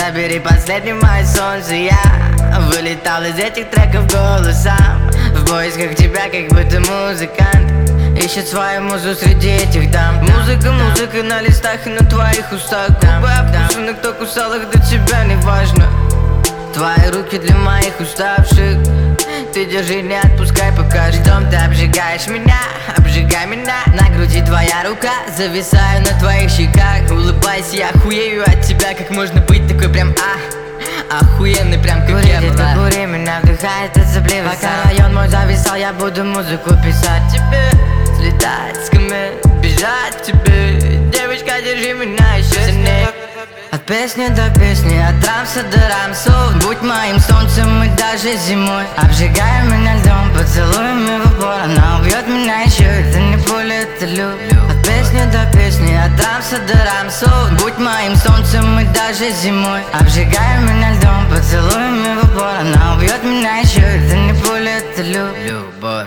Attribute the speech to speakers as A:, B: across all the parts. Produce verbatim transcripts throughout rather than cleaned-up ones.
A: забери последнее мое солнце. Я вылетал из этих треков голосам в поисках тебя, как будто музыкант ищет свою музу среди этих дам. Музыка, музыка на листах и на твоих устах. Губы обкусаны, кто кусал их, до тебя не важно. Твои руки для моих уставших, ты держи, не отпускай пока. Ждем, ты обжигаешь меня, обжигай меня. На груди твоя рука, зависаю на твоих щеках. Улыбайся, я охуею от тебя, как можно быть такой прям а охуенный, прям как я была. Кури, меня вдыхает от сопливых. Пока район мой зависал, я буду музыку писать тебе, слетать с камер, бежать тебе. Девочка, держи меня еще сильнее. От песни до песни, от рамса до рамсов. Будь моим солнцем и даже зимой. Обжигай меня льдом, поцелуями в упор. Она убьет меня еще, это не пуля, это любовь. От песни до песни, от рамса до рамсов. Будь моим солнцем и даже зимой. Обжигай меня льдом, поцелуями в упор. Она убьет меня еще, это не пуля, это любовь.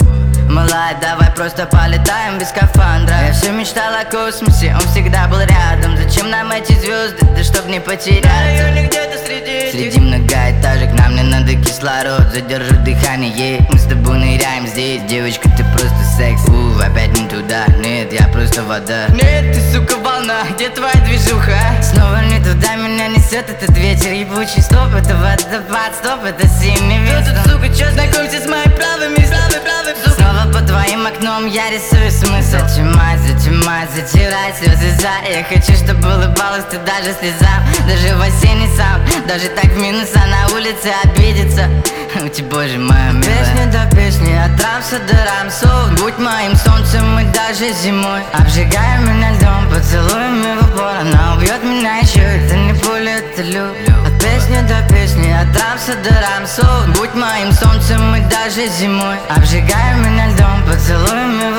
A: Малая, давай просто полетаем без скафандра. Я все мечтал о космосе, он всегда был рядом. Зачем нам эти звезды, да чтоб не потеряться? Где-то среди Среди многоэтажек нам не надо кислород. Задержу дыхание, мы с тобой ныряем здесь. Девочка, ты просто секс. У, опять не туда, нет, я просто вода. Нет, ты, сука, волна, где твоя движуха? Снова не туда меня несет этот ветер ебучий. Стоп, это водопад, стоп, это синий ветер. Тут, сука, чё, знакомься с моими правыми, славы, правы, сука. Снова по твоим окном я рисую смысл. Зачимай, зачимай, затирай слезы за. Я хочу, чтобы улыбалась ты даже слезам. Даже в осенний сам, даже так в минус, а на улице обидится. У тебя, боже моя милая. Песни до песни, от рамса до рамсов. Будь моим солнцем и даже зимой. Обжигай меня льдом, поцелуями в упор. Она убьет меня еще, это не пуля, это любовь. От песни до песни, от рамса до рамсов. Будь моим солнцем и даже зимой. Обжигай меня льдом, поцелуями в